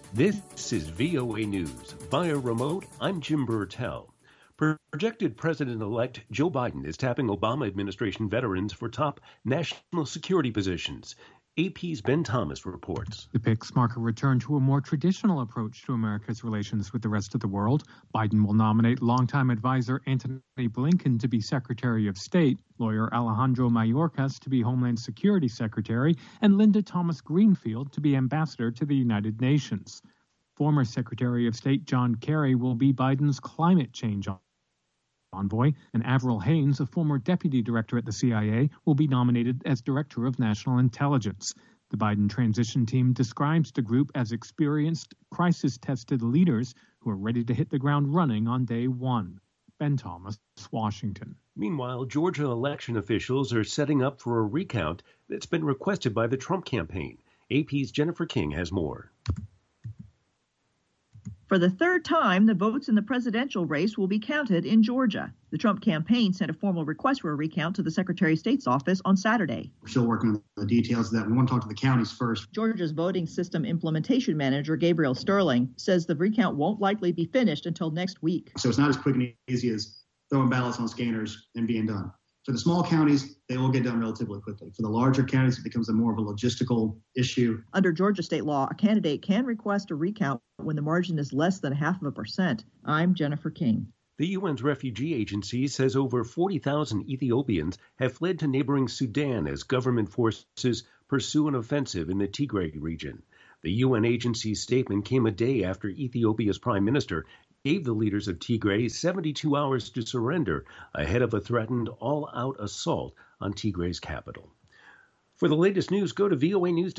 This is VOA News. Via remote, I'm Jim Burtell. Projected President-elect Joe Biden is tapping Obama administration veterans for top national security positions. AP's Ben Thomas reports. The picks mark a return to a more traditional approach to America's relations with the rest of the world. Biden will nominate longtime advisor Antony Blinken to be Secretary of State, lawyer Alejandro Mayorkas to be Homeland Security Secretary, and Linda Thomas Greenfield to be Ambassador to the United Nations. Former Secretary of State John Kerry will be Biden's climate change envoy, and Avril Haines, a former deputy director at the CIA, will be nominated as Director of National Intelligence. The Biden transition team describes the group as experienced, crisis-tested leaders who are ready to hit the ground running on day one. Ben Thomas, Washington. Meanwhile, Georgia election officials are setting up for a recount that's been requested by the Trump campaign. AP's Jennifer King has more. For the third time, the votes in the presidential race will be counted in Georgia. The Trump campaign sent a formal request for a recount to the Secretary of State's office on Saturday. We're still working on the details of that. We want to talk to the counties first. Georgia's voting system implementation manager, Gabriel Sterling, says the recount won't likely be finished until next week. So it's not as quick and easy as throwing ballots on scanners and being done. For the small counties, they will get done relatively quickly. For the larger counties, it becomes more of a logistical issue. Under Georgia state law, a candidate can request a recount when the margin is less than 0.5%. I'm Jennifer King. The UN's refugee agency says over 40,000 Ethiopians have fled to neighboring Sudan as government forces pursue an offensive in the Tigray region. The UN agency's statement came a day after Ethiopia's prime minister gave the leaders of Tigray 72 hours to surrender ahead of a threatened all-out assault on Tigray's capital. For the latest news, go to voanews.com.